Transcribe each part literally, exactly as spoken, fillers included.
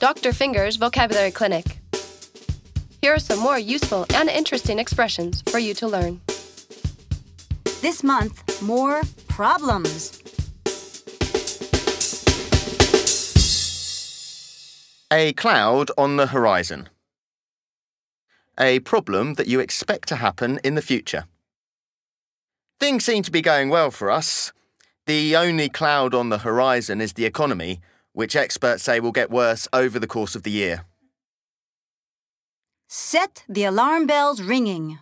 Doctor Finger's Vocabulary Clinic. Here are some more useful and interesting expressions for you to learn. This month, more problems. A cloud on the horizon. A problem that you expect to happen in the future. Things seem to be going well for us. The only cloud on the horizon is the economy, which experts say will get worse over the course of the year. Set the alarm bells ringing.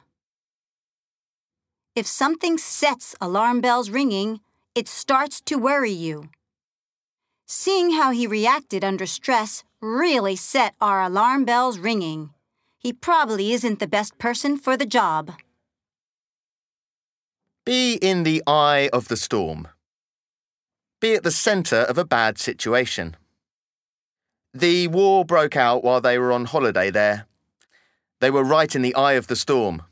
If something sets alarm bells ringing, it starts to worry you. Seeing how he reacted under stress really set our alarm bells ringing. He probably isn't the best person for the job. Be in the eye of the storm. Be at the centre of a bad situation. The war broke out while they were on holiday there. They were right in the eye of the storm.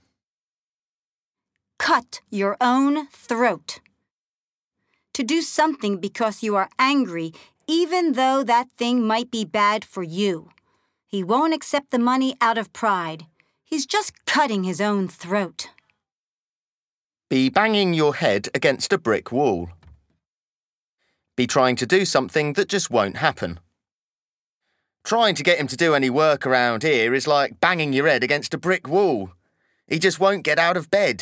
Cut your own throat. To do something because you are angry, even though that thing might be bad for you. He won't accept the money out of pride. He's just cutting his own throat. Be banging your head against a brick wall. Be trying to do something that just won't happen. Trying to get him to do any work around here is like banging your head against a brick wall. He just won't get out of bed.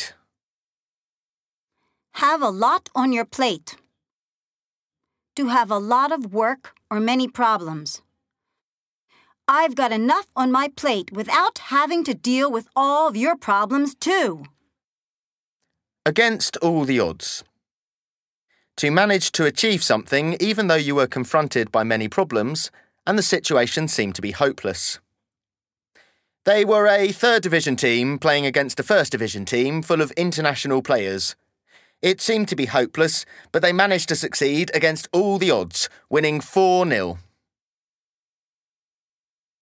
Have a lot on your plate. To have a lot of work or many problems. I've got enough on my plate without having to deal with all of your problems too. Against all the odds. To manage to achieve something even though you were confronted by many problems and the situation seemed to be hopeless. They were a third division team playing against a first division team full of international players. It seemed to be hopeless, but they managed to succeed against all the odds, winning four nil.